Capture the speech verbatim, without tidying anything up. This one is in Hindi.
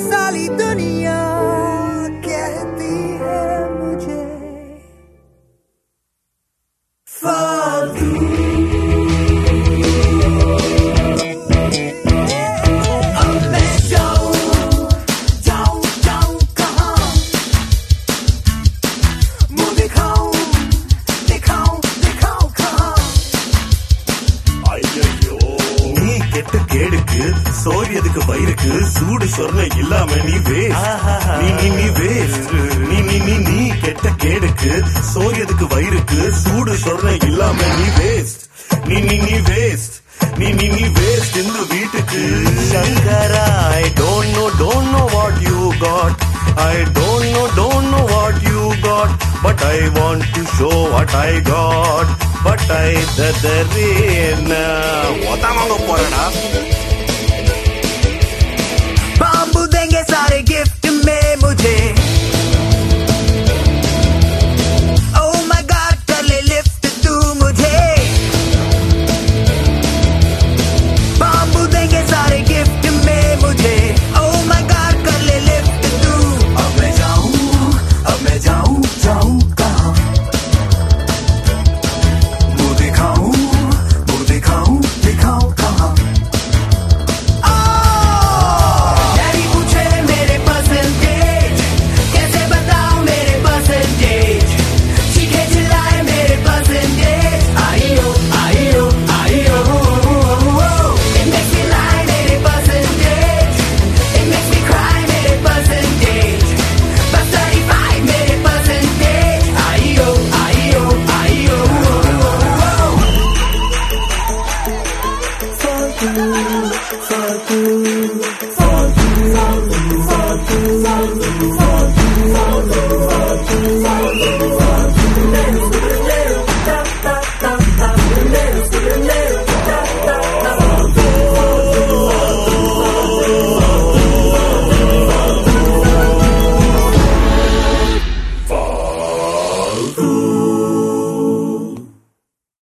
सारी दुनिया कहती है मुझे फालतू। சோரியதுக்கு வயிறுக்கு சூடு சொர்ண இல்லாம நீ வேஸ்ட் நீ நீ நீ வேஸ்ட் நீ நீ நீ நீ கெட்ட கேடுக்கு சோரியதுக்கு வயிறுக்கு சூடு சொர்ண இல்லாம நீ வேஸ்ட் நீ நீ நீ வேஸ்ட் நீ நீ நீ வேஸ்ட் இந்த வீட்டுக்கு Shankara I don't know don't know what you got I don't know don't know what you got but I want to show what I got but I ததரேனா ஓதாமங்க போறடா बाम्बू देंगे सारे गिफ्ट में मुझे Oh my God कर ले लिफ्ट तू मुझे बाम्बू देंगे सारे गिफ्ट में मुझे Oh my God कर ले लिफ्ट तू अब मैं जाऊं अब मैं जाऊं जाऊं कहाँ मुँह दिखाऊं मुँह दिखाऊं दिखाऊं कहाँ Ooh.